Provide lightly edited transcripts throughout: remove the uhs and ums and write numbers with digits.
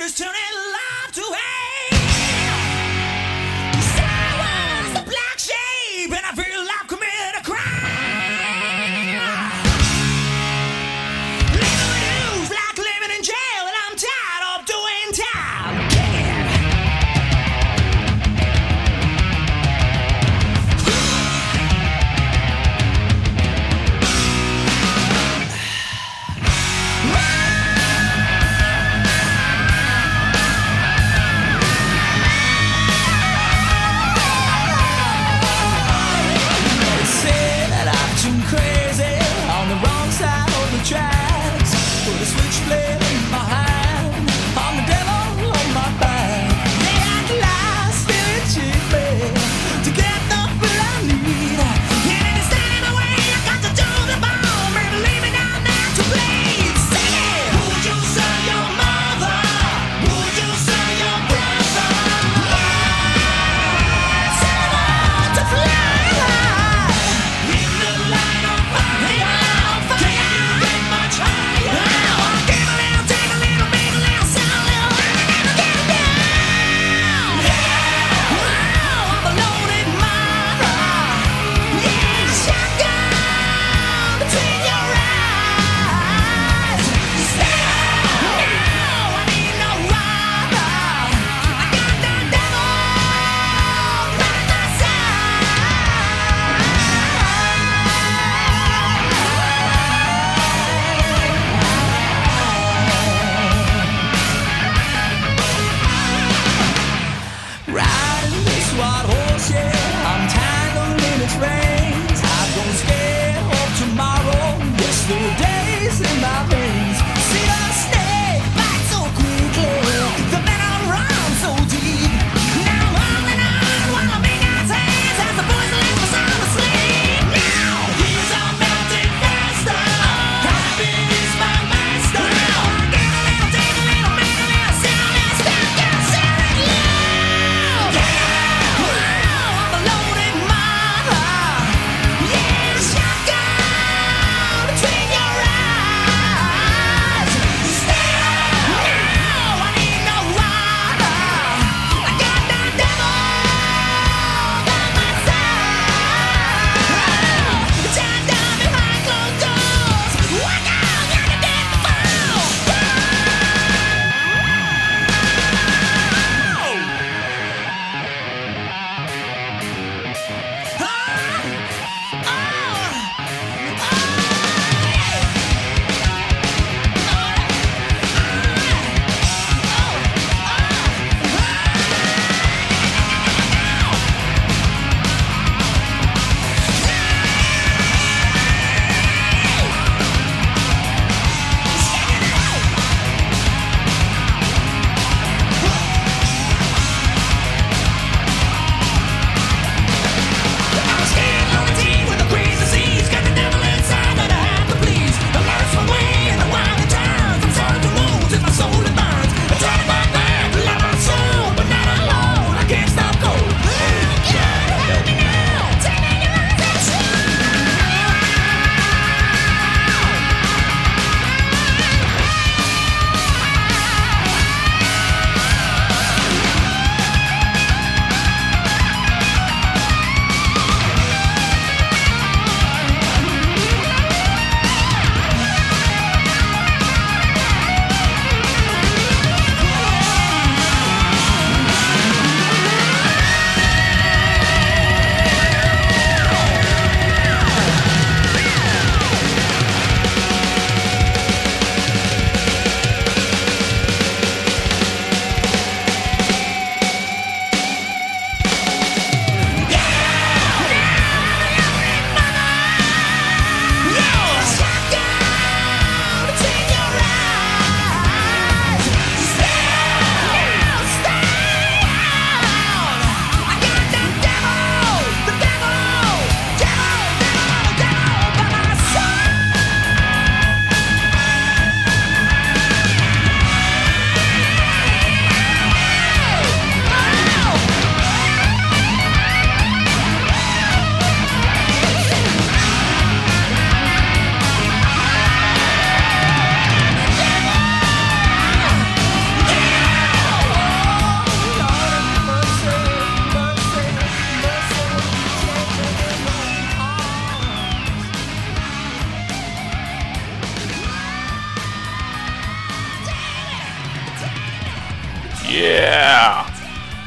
haters turning love to hate. You say I was a black sheep, and I feel I've committed a crime. Living with you's like living in jail, and I'm tired of doing time.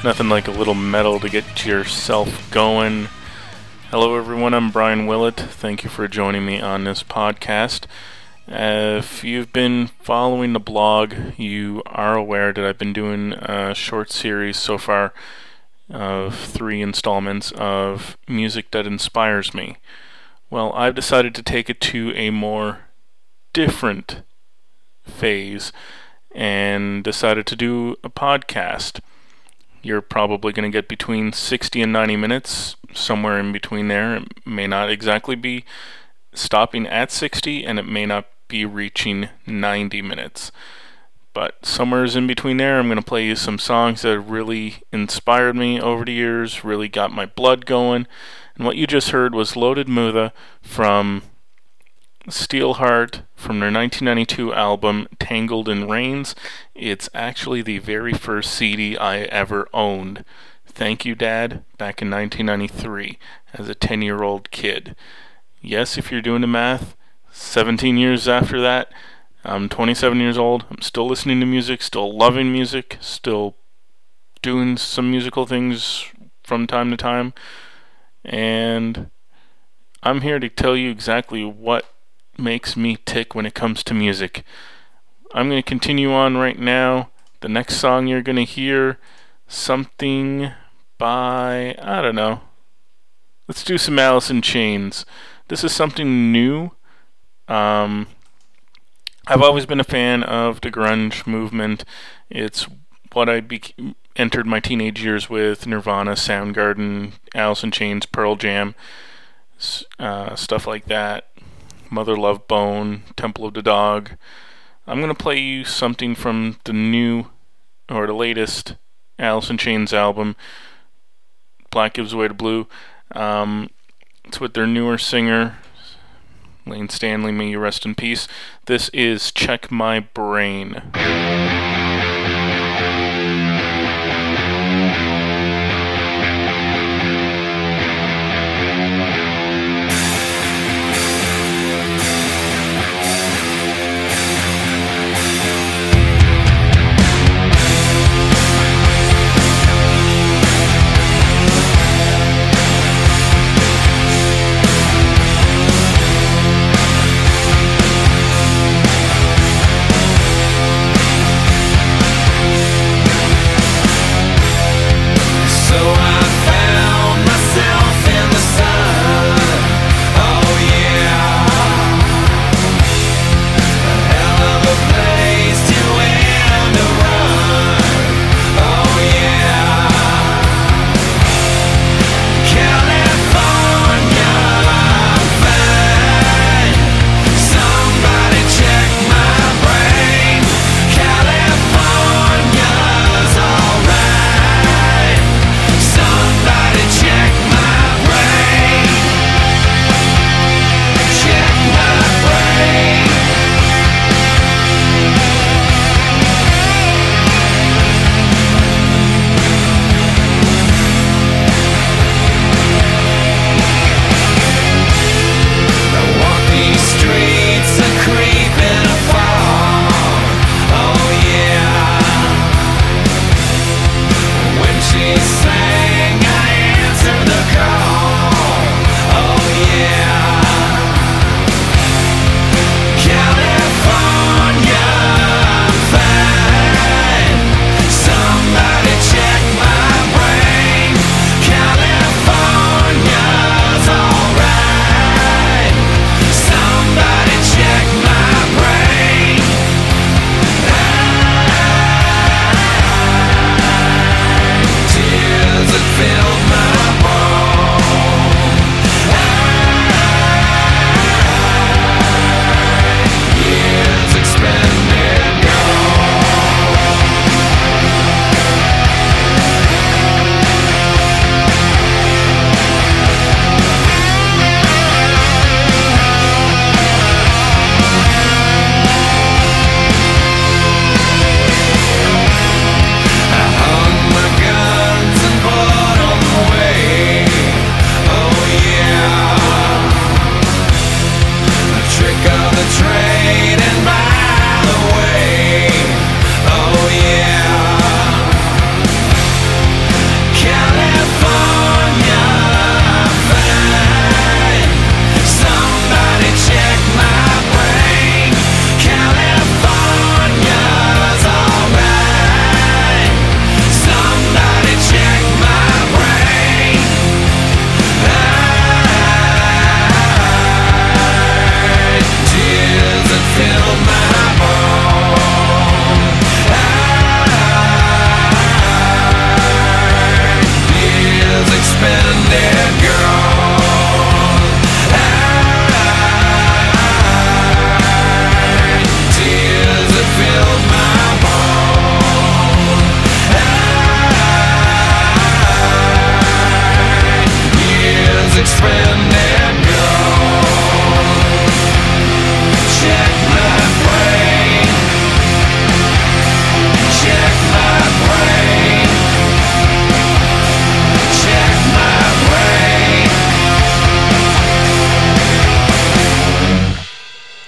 Nothing like a little metal to get yourself going. Hello everyone, I'm Brian Willett. Thank you for joining me on this podcast. If you've been following the blog, you are aware that I've been doing a short series so far of 3 installments of music that inspires me. Well, I've decided to take it to a more different phase and decided to do a podcast. You're probably going to get between 60 and 90 minutes, somewhere in between there. It may not exactly be stopping at 60, and it may not be reaching 90 minutes. But somewhere in between there, I'm going to play you some songs that have really inspired me over the years, really got my blood going. And what you just heard was Loaded Mutha from Steelheart from their 1992 album Tangled in Rains. It's actually the very first CD I ever owned. Thank you, Dad, back in 1993 as a 10-year-old kid. Yes, if you're doing the math, 17 years after that, I'm 27 years old. I'm still listening to music, still loving music, still doing some musical things from time to time. And I'm here to tell you exactly what makes me tick when it comes to music. I'm going to continue on right now. The next song you're going to hear, something by, I don't know. Let's do some Alice in Chains. This is something new. I've always been a fan of the grunge movement. It's what I entered my teenage years with: Nirvana, Soundgarden, Alice in Chains, Pearl Jam, stuff like that. Mother Love Bone, Temple of the Dog. I'm going to play you something from the latest Alice in Chains album, Black Gives Way to Blue. It's with their newer singer, Lane Stanley, may you rest in peace. This is Check My Brain.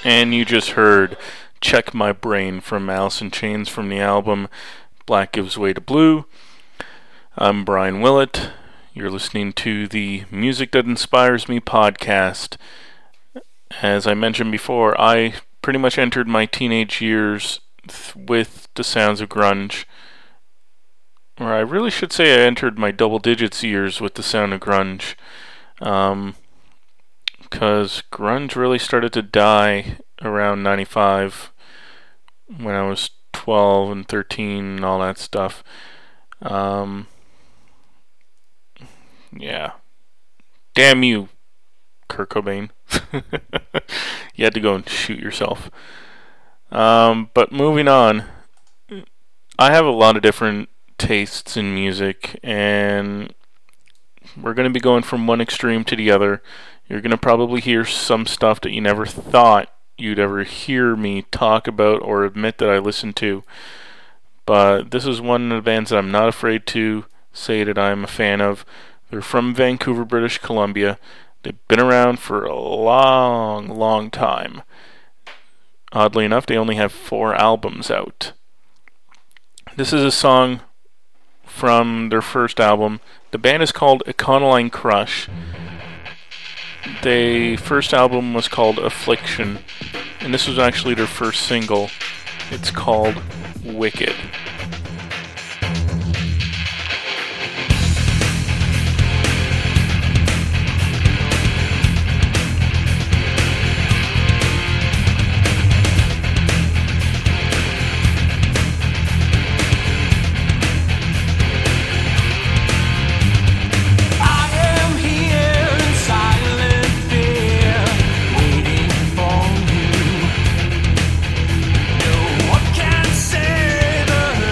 And you just heard Check My Brain from Alice in Chains from the album Black Gives Way to Blue. I'm Brian Willett. You're listening to the Music That Inspires Me podcast. As I mentioned before, I pretty much entered my teenage years with the sounds of grunge. Or I really should say I entered my double digits years with the sound of grunge. Because grunge really started to die around 95 when I was 12 and 13 and all that stuff. Yeah. Damn you, Kurt Cobain. You had to go and shoot yourself. But moving on, I have a lot of different tastes in music, and we're going to be going from one extreme to the other. You're going to probably hear some stuff that you never thought you'd ever hear me talk about or admit that I listened to. But this is one of the bands that I'm not afraid to say that I'm a fan of. They're from Vancouver, British Columbia. They've been around for a long, long time. Oddly enough, they only have 4 albums out. This is a song from their first album. The band is called Econoline Crush. Their first album was called Affliction, and this was actually their first single. It's called Wicked. What can say the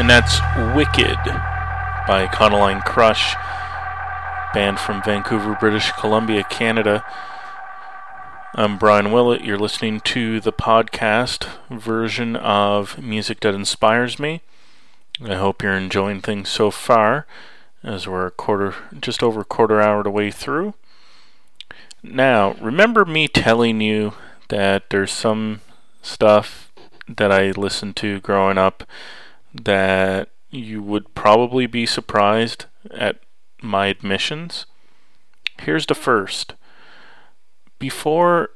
that's Wicked by Econoline Crush, band from Vancouver, British Columbia, Canada. I'm Brian Willett. You're listening to the podcast version of Music That Inspires Me. I hope you're enjoying things so far, as we're just over a quarter hour the way through. Now, remember me telling you that there's some stuff that I listened to growing up that you would probably be surprised at my admissions? Here's the first. Before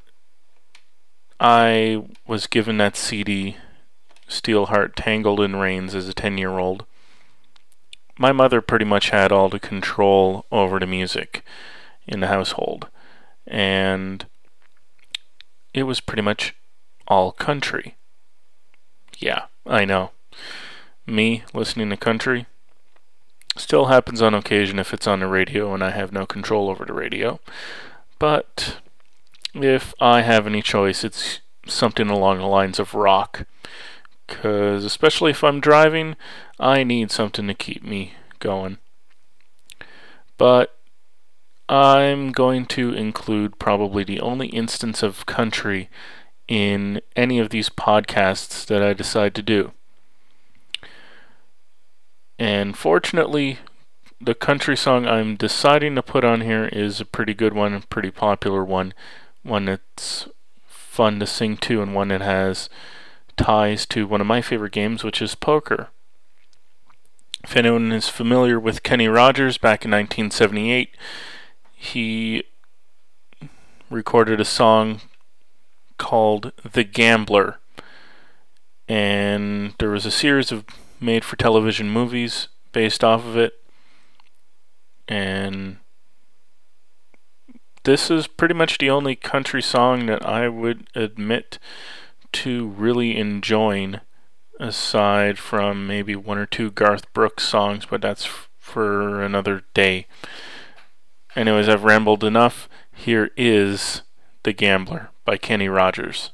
I was given that CD, Steelheart Tangled in Rains, as a 10-year-old, my mother pretty much had all the control over the music in the household. And it was pretty much all country. Yeah, I know. Me listening to country still happens on occasion if it's on the radio and I have no control over the radio. But if I have any choice, it's something along the lines of rock. Because especially if I'm driving, I need something to keep me going. But I'm going to include probably the only instance of country in any of these podcasts that I decide to do. And fortunately, the country song I'm deciding to put on here is a pretty good one, a pretty popular one that's fun to sing to, and one that has ties to one of my favorite games, which is poker. If anyone is familiar with Kenny Rogers, back in 1978, he recorded a song called The Gambler, and there was a series of made-for-television movies based off of it, and this is pretty much the only country song that I would admit to really enjoying, aside from maybe one or two Garth Brooks songs, but that's for another day. Anyways, I've rambled enough. Here is The Gambler by Kenny Rogers.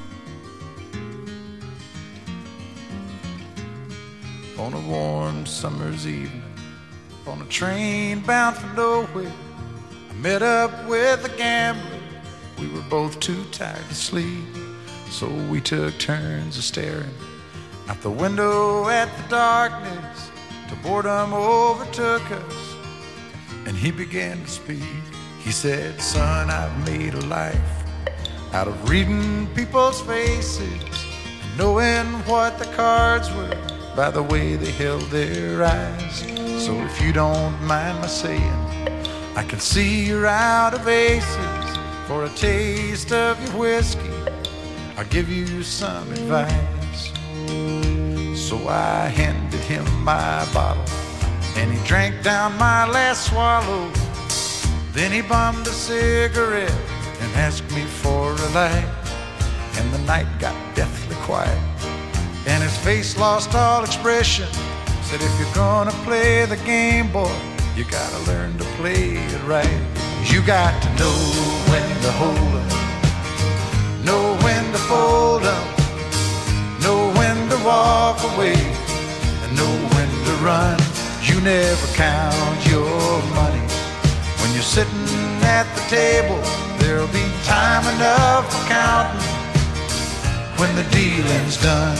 On a warm summer's evening, on a train bound for nowhere, I met up with a gambler. We were both too tired to sleep, so we took turns of staring out the window at the darkness till boredom overtook us, and he began to speak. He said, "Son, I've made a life out of reading people's faces and knowing what the cards were by the way they held their eyes. So if you don't mind my saying, I can see you're out of aces. For a taste of your whiskey, I'll give you some advice." So I handed him my bottle, and he drank down my last swallow. Then he bummed a cigarette and asked me for a light, and the night got deathly quiet, and his face lost all expression. Said, "If you're gonna play the game, boy, you gotta learn to play it right. You got to know when to hold up, know when to fold up, know when to walk away, and know when to run. You never count your money when you're sitting at the table. There'll be time enough for counting when the dealing's done."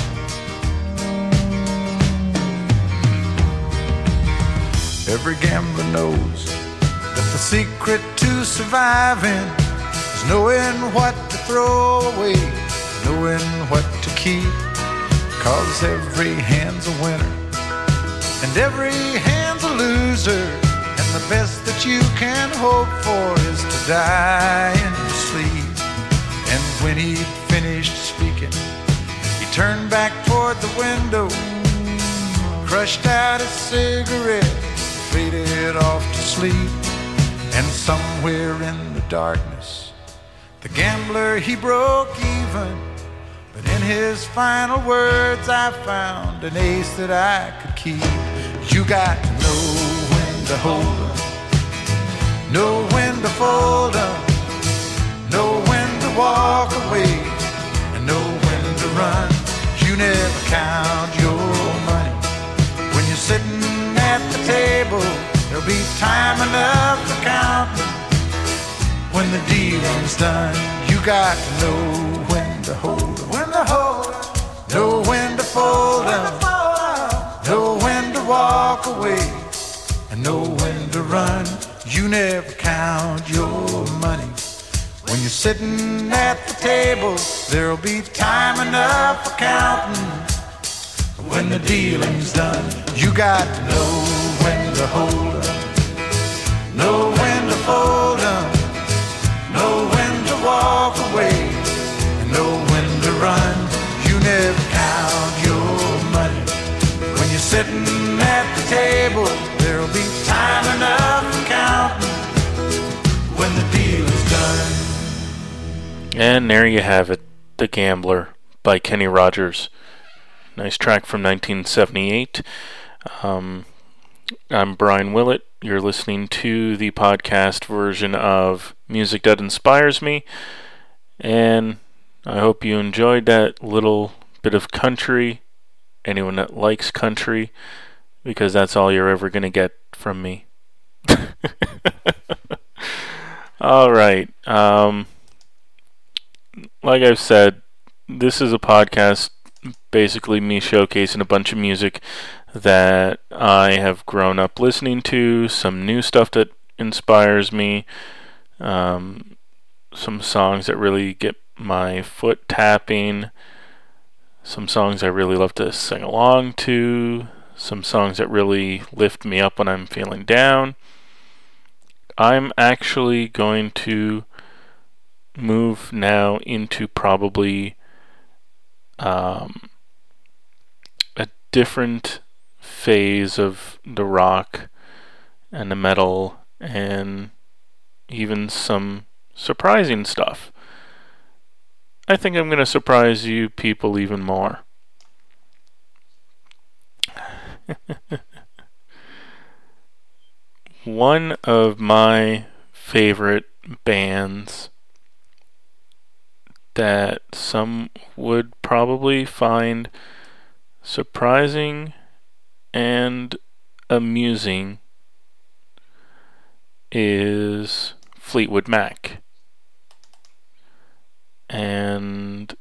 Every gambler knows that the secret to surviving is knowing what to throw away, knowing what to keep. 'Cause every hand's a winner and every hand's a loser, and the best that you can hope for is to die in your sleep. And when he'd finished speaking, he turned back toward the window, crushed out his cigarette, faded off to sleep. And somewhere in the darkness, the gambler, he broke even. But in his final words, I found an ace that I could keep. You got to know when to hold up, know when to fold up, know when to walk away, and know when to run. You never count your money sitting at the table, there'll be time enough for counting. When the dealing's done, you got to know when to hold 'em, when to hold 'em, know when to fold 'em, know when to walk away, and know when to run. You never count your money. When you're sitting at the table, there'll be time enough for counting. When the dealing's done, you got to know when to hold 'em, know when to fold 'em, know when to walk away, and know when to run. You never count your money. When you're sitting at the table, there'll be time enough for counting. When the deal is done. And there you have it, The Gambler by Kenny Rogers. Nice track from 1978. I'm Brian Willett. You're listening to the podcast version of Music That Inspires Me. And I hope you enjoyed that little bit of country. Anyone that likes country, because that's all you're ever going to get from me. Alright. Like I've said, this is a podcast, basically me showcasing a bunch of music that I have grown up listening to, some new stuff that inspires me, some songs that really get my foot tapping, some songs I really love to sing along to, some songs that really lift me up when I'm feeling down. I'm actually going to move now into probably a different phase of the rock and the metal and even some surprising stuff. I think I'm going to surprise you people even more. One of my favorite bands that some would probably find surprising and amusing is Fleetwood Mac. And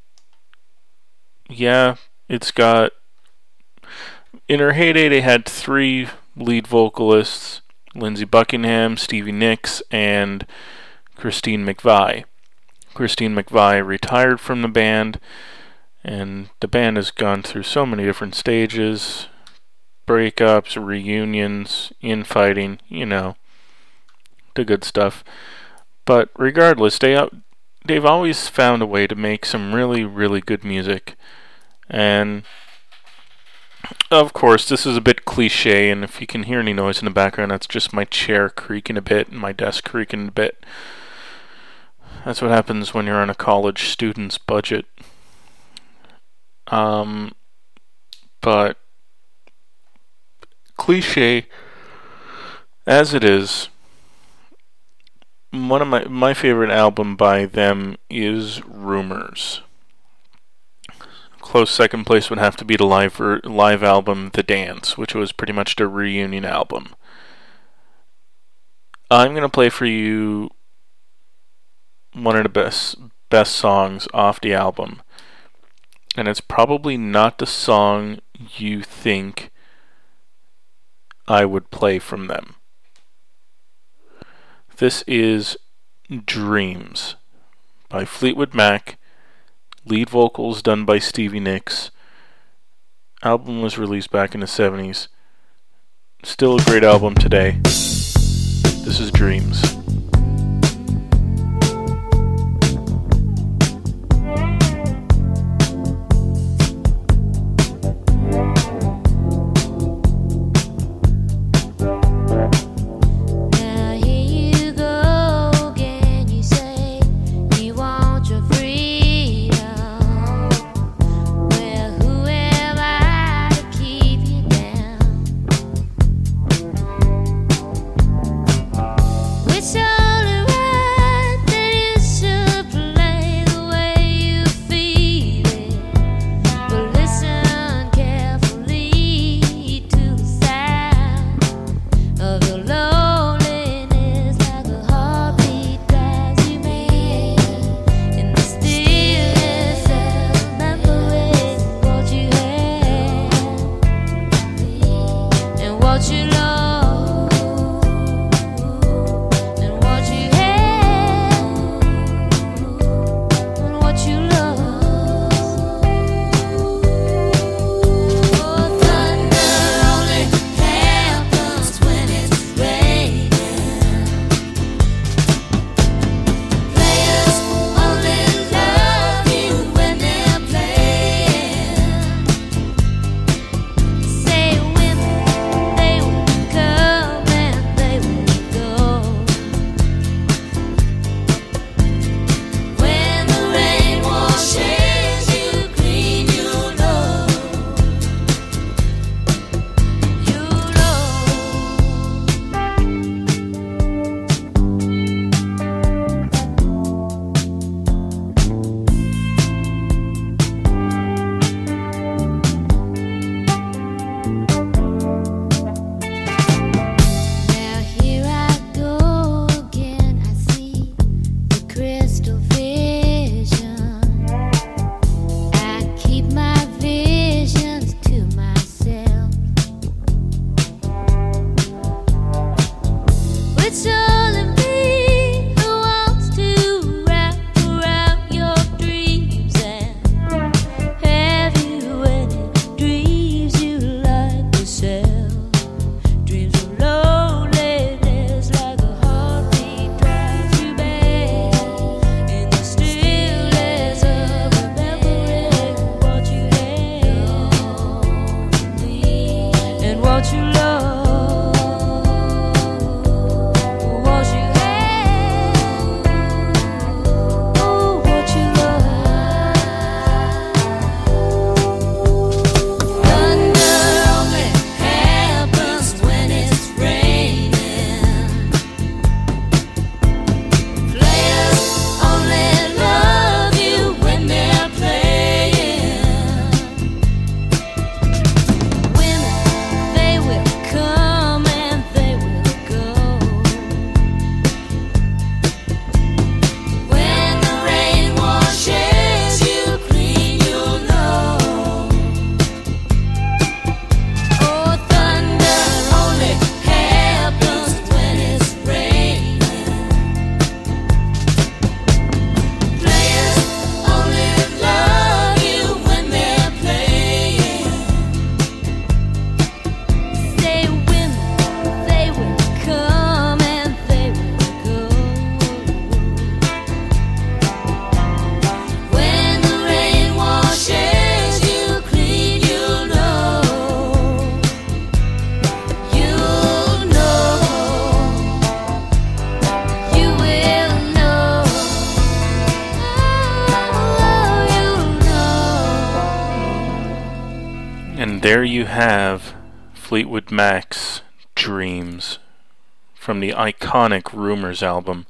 yeah, it's got, in her heyday they had 3 lead vocalists, Lindsey Buckingham, Stevie Nicks, and Christine McVie. Christine McVie retired from the band, and the band has gone through so many different stages, breakups, reunions, infighting, you know, the good stuff. But regardless, they've always found a way to make some really, really good music. And of course, this is a bit cliche, and if you can hear any noise in the background, that's just my chair creaking a bit and my desk creaking a bit. That's what happens when you're on a college student's budget. But cliche as it is, one of my favorite album by them is Rumors. Close second place would have to be the live album The Dance, which was pretty much the reunion album. I'm going to play for you one of the best songs off the album. And it's probably not the song you think I would play from them. This is Dreams by Fleetwood Mac. Lead vocals done by Stevie Nicks. Album was released back in the 70s. Still a great album today. This is Dreams. So And there you have Fleetwood Mac's Dreams from the iconic Rumours album.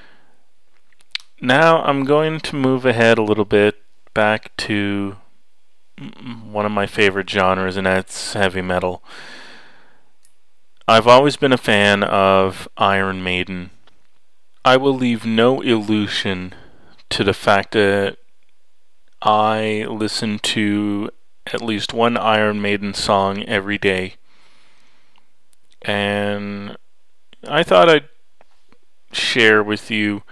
Now I'm going to move ahead a little bit back to one of my favorite genres, and that's heavy metal. I've always been a fan of Iron Maiden. I will leave no illusion to the fact that I listen to at least one Iron Maiden song every day. And I thought I'd share with you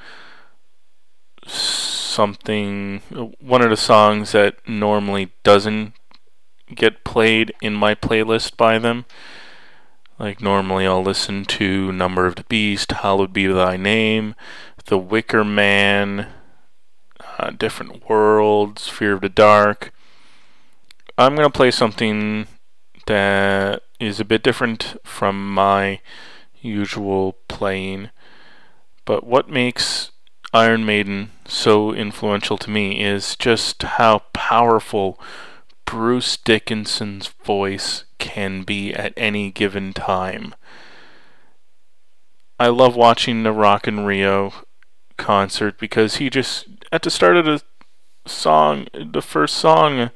something, one of the songs that normally doesn't get played in my playlist by them. Like normally I'll listen to Number of the Beast, Hallowed Be Thy Name, The Wicker Man, Different Worlds, Fear of the Dark. I'm going to play something that is a bit different from my usual playing. But what makes Iron Maiden so influential to me is just how powerful Bruce Dickinson's voice can be at any given time. I love watching the Rock in Rio concert because he just, at the start of the song, the first song,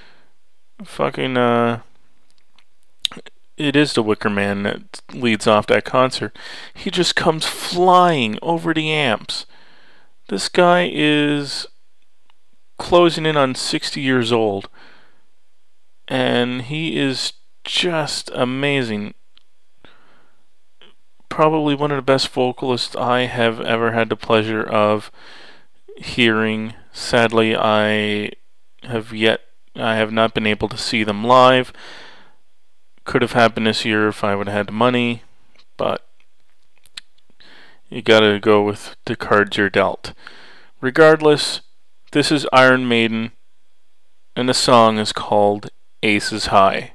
it is the Wicker Man that leads off that concert. He just comes flying over the amps. This guy is closing in on 60 years old, and he is just amazing. Probably one of the best vocalists I have ever had the pleasure of hearing. Sadly, I have not been able to see them live. Could have happened this year if I would have had the money, but you gotta go with the cards you're dealt. Regardless, this is Iron Maiden, and the song is called Aces High.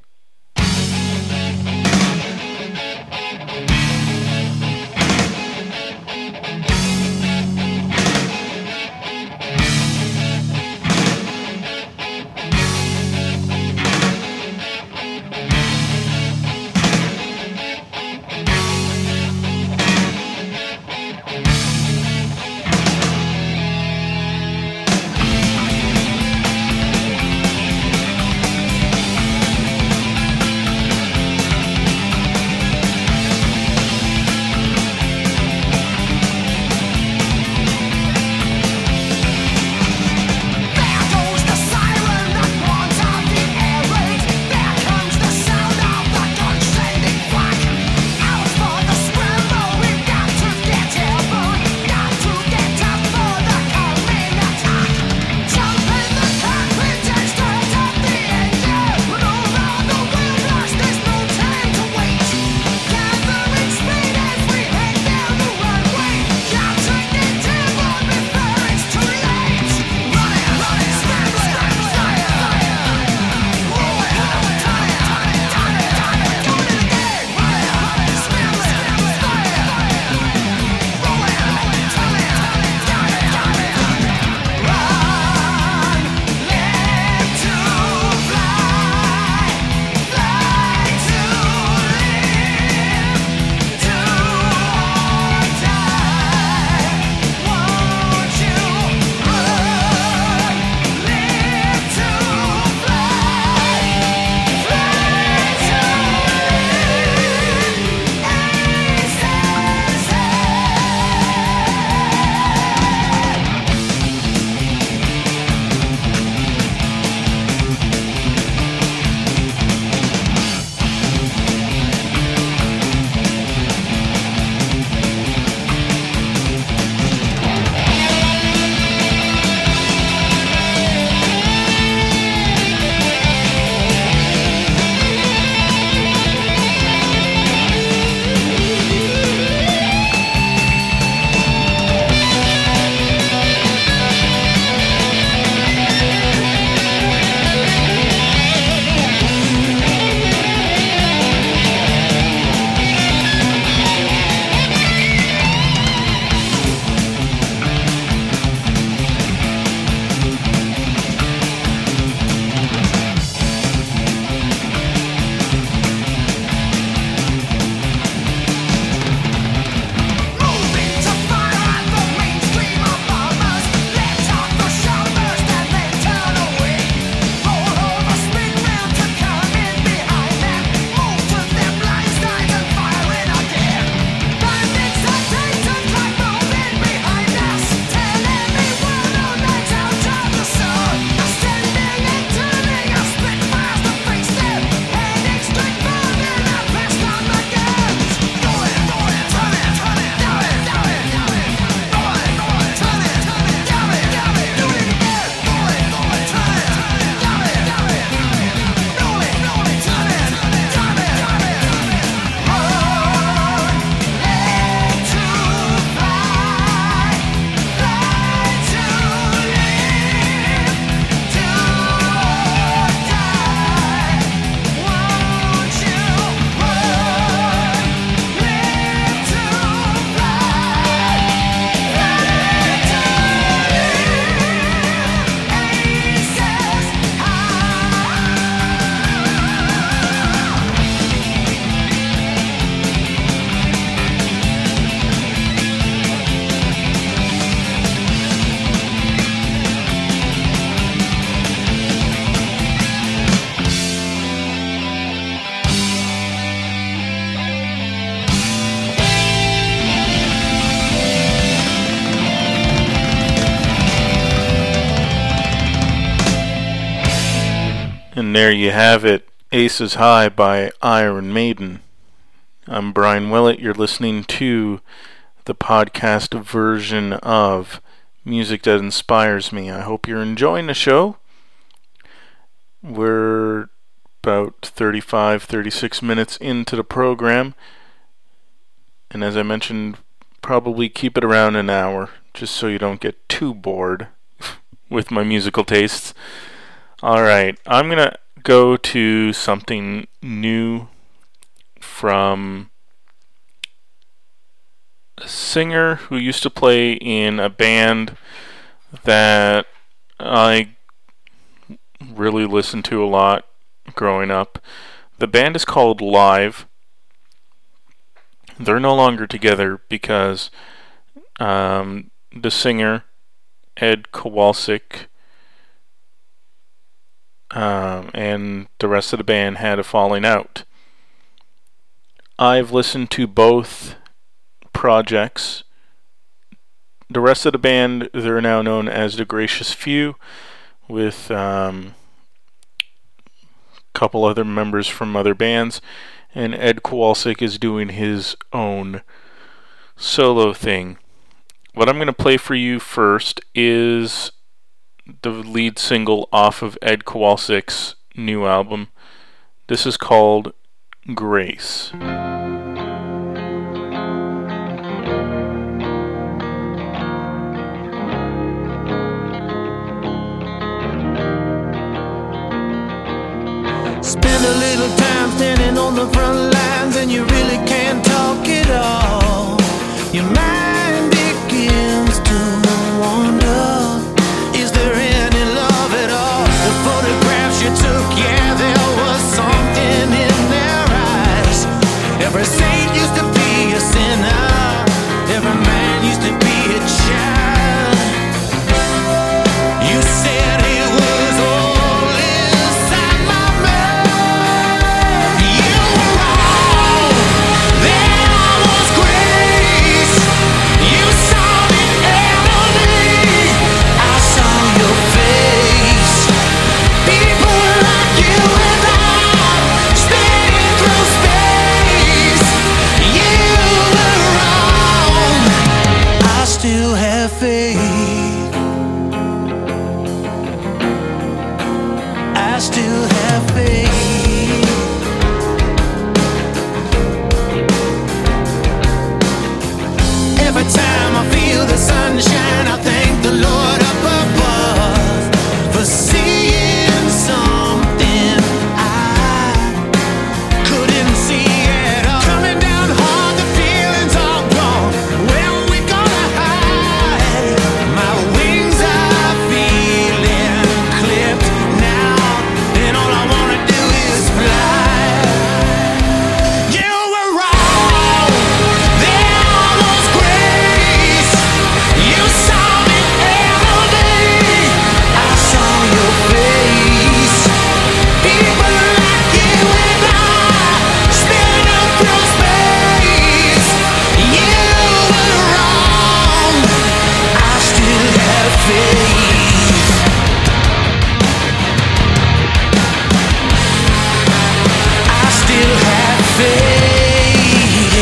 And there you have it, Aces High by Iron Maiden. I'm Brian Willett. You're listening to the podcast version of Music That Inspires Me. I hope you're enjoying the show. We're about 36 minutes into the program. And as I mentioned, probably keep it around an hour, just so you don't get too bored with my musical tastes. Alright, I'm going to go to something new from a singer who used to play in a band that I really listened to a lot growing up. The band is called Live. They're no longer together because the singer, Ed Kowalczyk, and the rest of the band had a falling out. I've listened to both projects. The rest of the band, they're now known as The Gracious Few, with a couple other members from other bands, and Ed Kowalczyk is doing his own solo thing. What I'm going to play for you first is the lead single off of Ed Kowalczyk's new album. This is called Grace. Spend a little time standing on the front lines and you really can't talk it all. Your mind begins to wander. Is there any love at all? The photographs you took, yeah, there was something in their eyes. Every saint used to be a sinner. Every man used to be a child. You said it was all inside my mind. You were wrong. There was grace. You saw the enemy. I saw your face. People like you and I, spinning through space. You were wrong. I still have faith. I still have faith. Every time I feel the sunshine, I thank the Lord up above for seeing something I couldn't see at all. Coming down hard, the feelings are gone. Where are we gonna hide? My wings are feeling clipped now, and all I wanna do is fly. You were wrong. There was grace. You saw the enemy. I saw your face. People like you and I, spinning through space. You were wrong. I still have faith. I still have faith.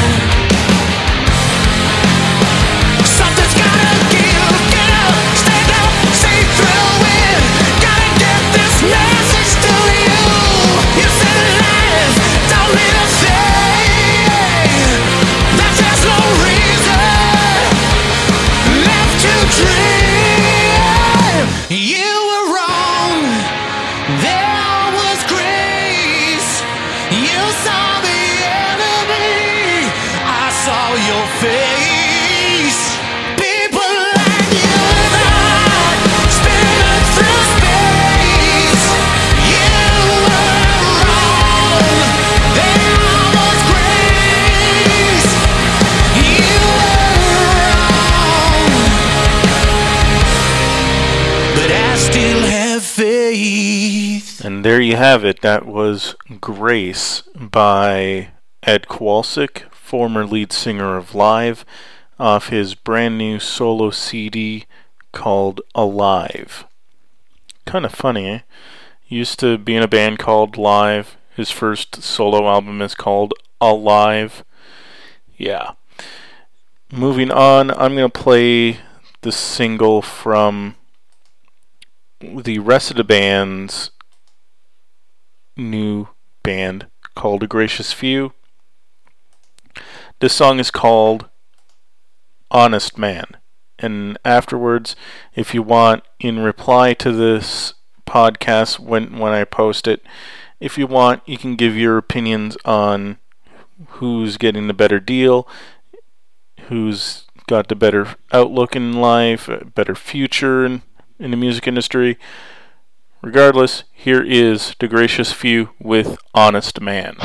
Something's gotta give. Get up, stand up, see through it. Gotta get this message to you. You said lies, don't mean a thing. There's just no reason left to dream. You were wrong. There was grace. You saw the enemy. I saw your face. People like you and I, spinning through space. You were wrong. There was grace. You were wrong. But I still have faith. And there you have it. That was Grace by Ed Kowalczyk, former lead singer of Live, off his brand new solo CD called Alive. Kind of funny, eh? He used to be in a band called Live. His first solo album is called Alive. Yeah. Moving on, I'm going to play the single from the rest of the band's new band called A Gracious Few. This song is called Honest Man. And afterwards, if you want, in reply to this podcast when I post it, if you want, you can give your opinions on who's getting the better deal, who's got the better outlook in life, a better future in the music industry. Regardless, here is The Gracious Few with Honest Man.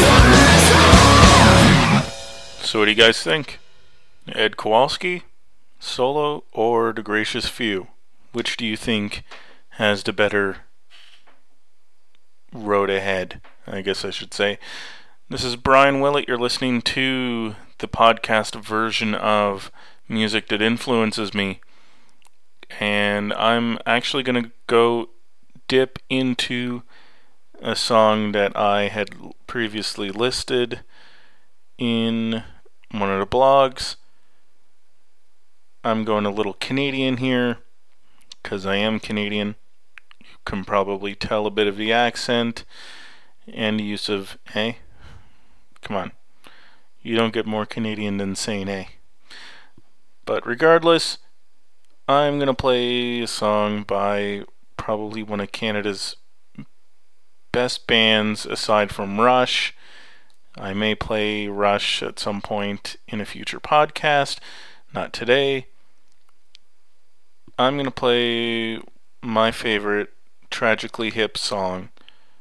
So what do you guys think? Ed Kowalski? Solo or The Gracious Few? Which do you think has the better road ahead, I guess I should say. This is Brian Willett. You're listening to the podcast version of Music That Influences Me. And I'm actually going to go dip into a song that I had previously listed in one of the blogs. I'm going a little Canadian here, because I am Canadian. You can probably tell a bit of the accent and the use of eh. Come on. You don't get more Canadian than saying eh. But regardless, I'm going to play a song by probably one of Canada's best bands aside from Rush. I may play Rush at some point in a future podcast. Not today. I'm going to play my favorite Tragically Hip song.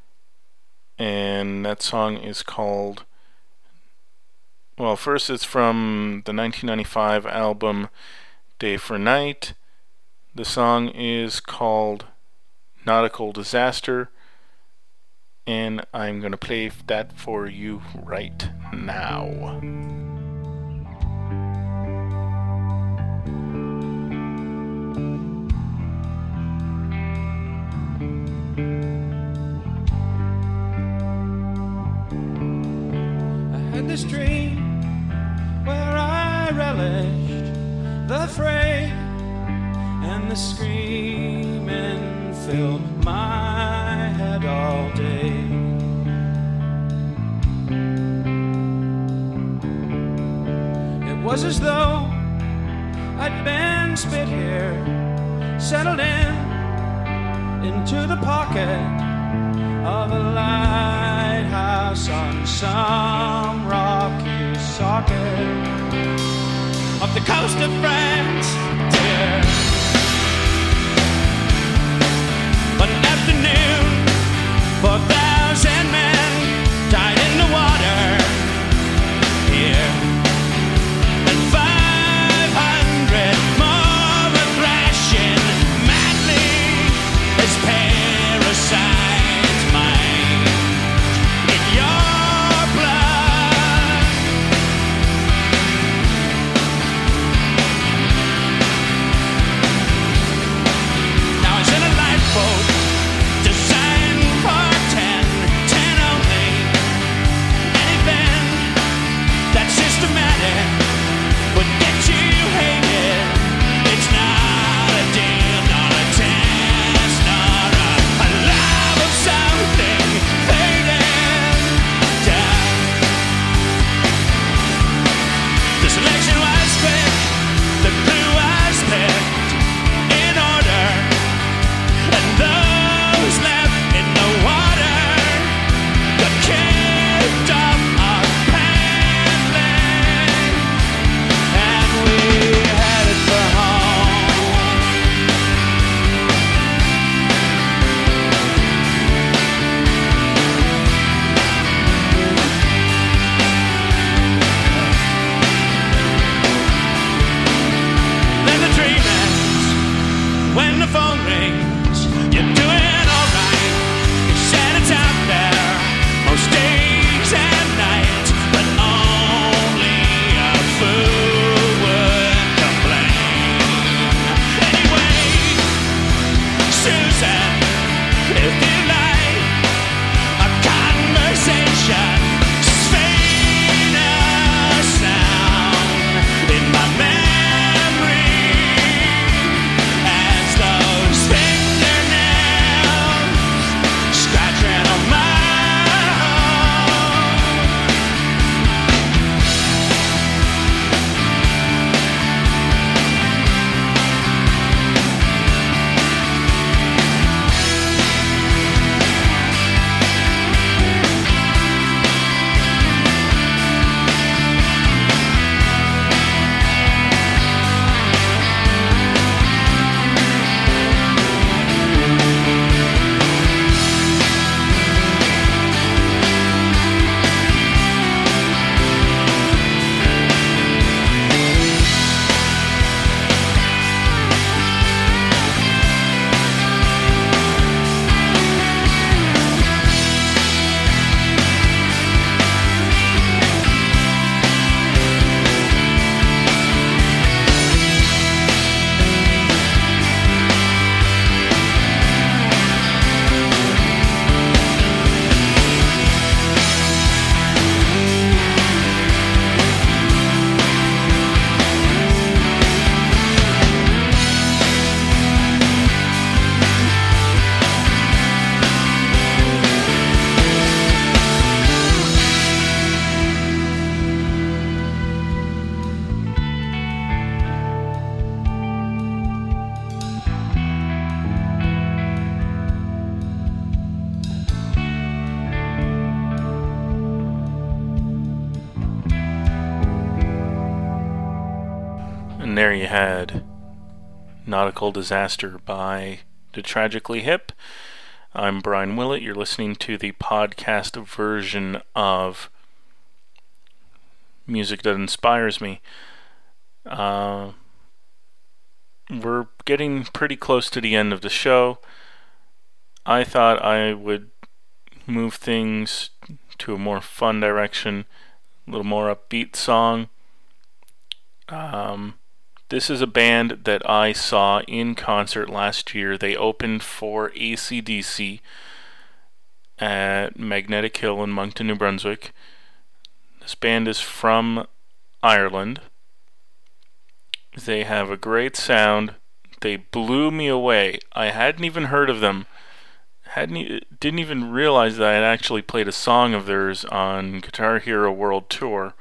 And that song is called... Well, first it's from the 1995 album Day for Night. The song is called Nautical Disaster. And I'm going to play that for you right now. This dream where I relished the fray and the screaming filled my head all day. It was as though I'd been spit here, settled into the pocket of a lighthouse on some rocky socket of the coast of France, dear. One afternoon, 4,000 men died in the water here, and 500 more were thrashing madly as parasites. there you had Nautical Disaster by The Tragically Hip. I'm Brian Willett. You're listening to the podcast version of Music That Inspires Me. We're getting pretty close to the end of the show. I thought I would move things to a more fun direction, a little more upbeat song. This is a band that I saw in concert last year. They opened for AC/DC at Magnetic Hill in Moncton, New Brunswick. This band is from Ireland. They have a great sound. They blew me away. I hadn't even heard of them. Didn't even realize that I had actually played a song of theirs on Guitar Hero World Tour.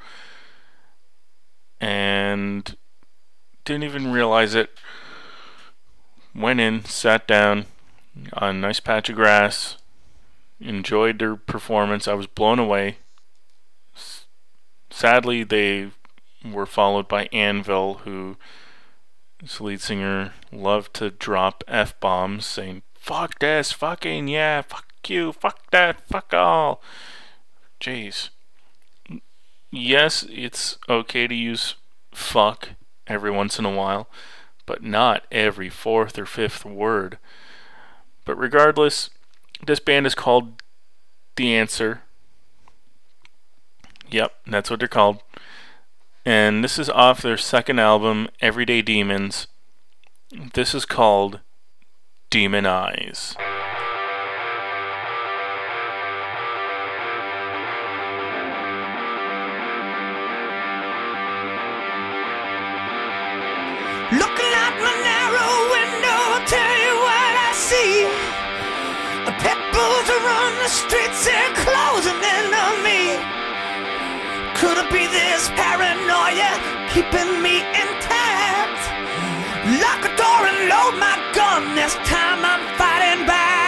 And didn't even realize it. Went in, sat down on a nice patch of grass, enjoyed their performance. I was blown away. Sadly, they were followed by Anvil, who, his lead singer, loved to drop F-bombs, saying, "Fuck this, fucking yeah, fuck you, fuck that, fuck all." Jeez. Yes, it's okay to use fuck every once in a while, but not every fourth or fifth word. But regardless, this band is called The Answer. Yep, that's what they're called. And this is off their second album, Everyday Demons. This is called Demon Eyes. Looking out my narrow window, I'll tell you what I see. The pebbles are on the streets, they're closing in on me. Could it be this paranoia keeping me intact? Lock a door and load my gun, this time I'm fighting back.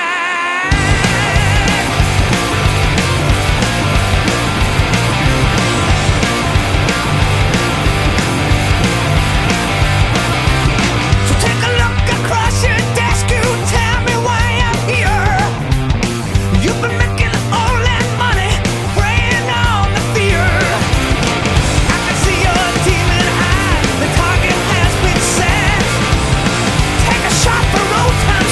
Across your desk, you tell me why I'm here. You've been making all that money, preying on the fear. I can see your demon eye, the target has been set. Take a shot for old time.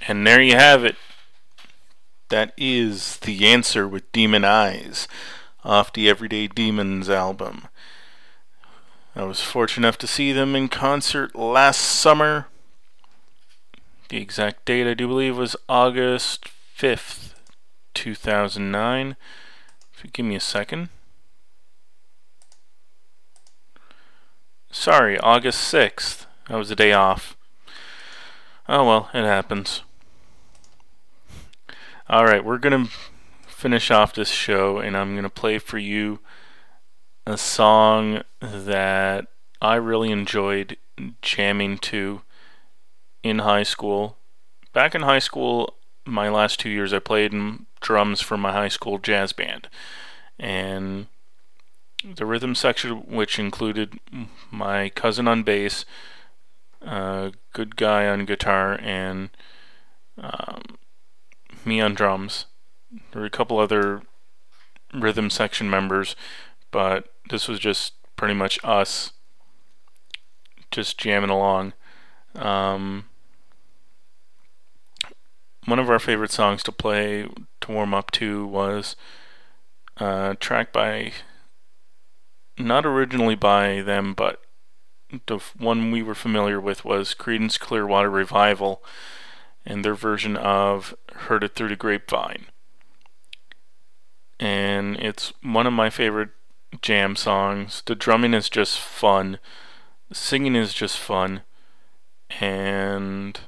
And there you have it. That is The Answer with Demon Eyes off the Everyday Demons album. I was fortunate enough to see them in concert last summer. The exact date, I do believe, was August 5th, 2009. If you give me a second. Sorry, August 6th. That was a day off. Oh well, it happens. Alright, we're going to finish off this show, and I'm going to play for you a song that I really enjoyed jamming to in high school. Back in high school, my last 2 years, I played drums for my high school jazz band. And the rhythm section, which included my cousin on bass, good guy on guitar, and me on drums. There were a couple other rhythm section members, but this was just pretty much us just jamming along. One of our favorite songs to play to warm up to was a track by, not originally by them, but the one we were familiar with was Creedence Clearwater Revival and their version of Heard It Through the Grapevine. And it's one of my favorite jam songs. The drumming is just fun. The singing is just fun. And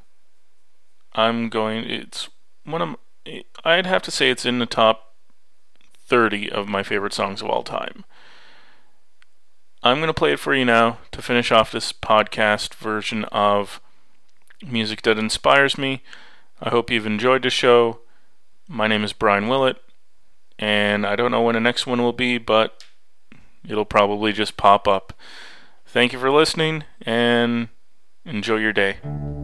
it's one of, I'd have to say it's in the top 30 of my favorite songs of all time. I'm going to play it for you now to finish off this podcast version of Music That Inspires Me. I hope you've enjoyed the show. My name is Brian Willett, and I don't know when the next one will be, but it'll probably just pop up. Thank you for listening, and enjoy your day.